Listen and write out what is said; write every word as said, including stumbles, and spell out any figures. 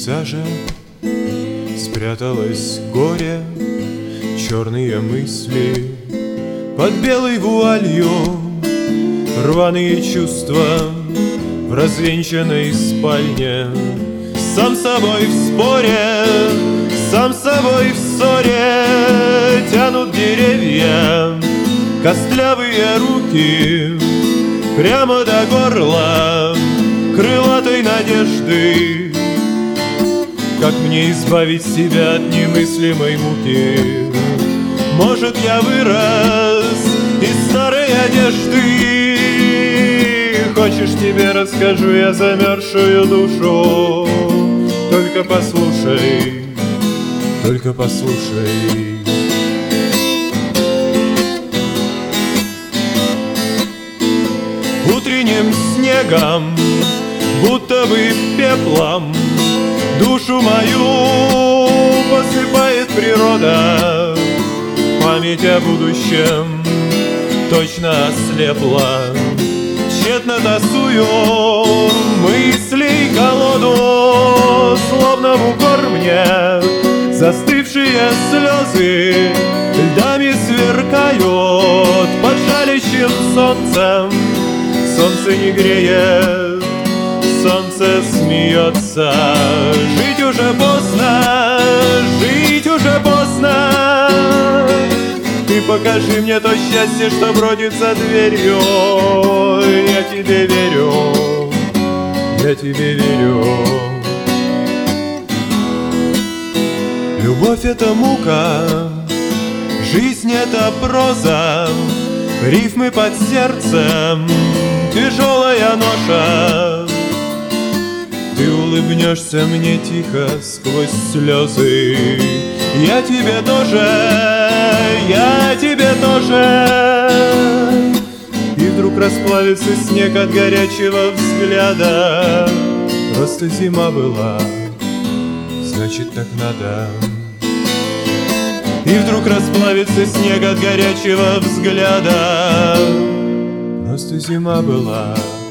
пейзажа спряталось горе, черные мысли под белой вуалью, рваные чувства в развенчанной спальне. Сам с собой в споре, сам с собой в ссоре тянут деревья костлявые руки прямо до горла крылатой надежды. Как мне избавить себя от немыслимой муки? Может, я вырос из старой одежды? Хочешь, тебе расскажу я замерзшую душу? Только послушай, только послушай. Утренним снегом, будто бы пеплом, душу мою посыпает природа. Память о будущем точно ослепла. Тщетно тасую мыслей колоду, словно в укор мне застывшие слезы льдами сверкают под жалящим солнцем. Солнце не греет, солнце смеется. Жить уже поздно, жить уже поздно. Ты покажи мне то счастье, что бродит за дверью. Я тебе верю, я тебе верю. Любовь — это мука, жизнь — это проза, рифмы под сердцем, тяжелая ноша. Ты улыбнешься мне тихо сквозь слезы. Я тебе тоже, я тебе тоже. И вдруг расплавится снег от горячего взгляда. Просто зима была, значит так надо. И вдруг расплавится снег от горячего взгляда. Просто зима была,